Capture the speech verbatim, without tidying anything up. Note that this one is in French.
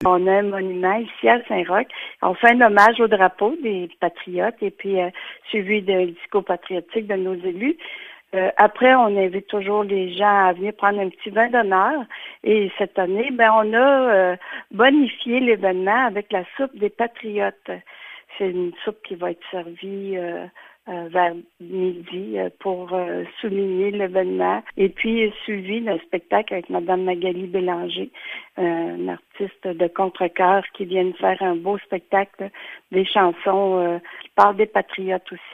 On a un monument ici à Saint-Roch. On fait un hommage au drapeau des patriotes et puis euh, suivi d'un discours patriotique de nos élus. Euh, après, on invite toujours les gens à venir prendre un petit vin d'honneur. Et cette année, ben, on a euh, bonifié l'événement avec la soupe des patriotes. C'est une soupe qui va être servie euh, euh, vers midi euh, pour euh, souligner l'événement. Et puis, suivi d'un spectacle avec Mme Magali Bélanger, euh, une artiste de contre-cœur qui vient de faire un beau spectacle, des chansons euh, qui parlent des patriotes aussi.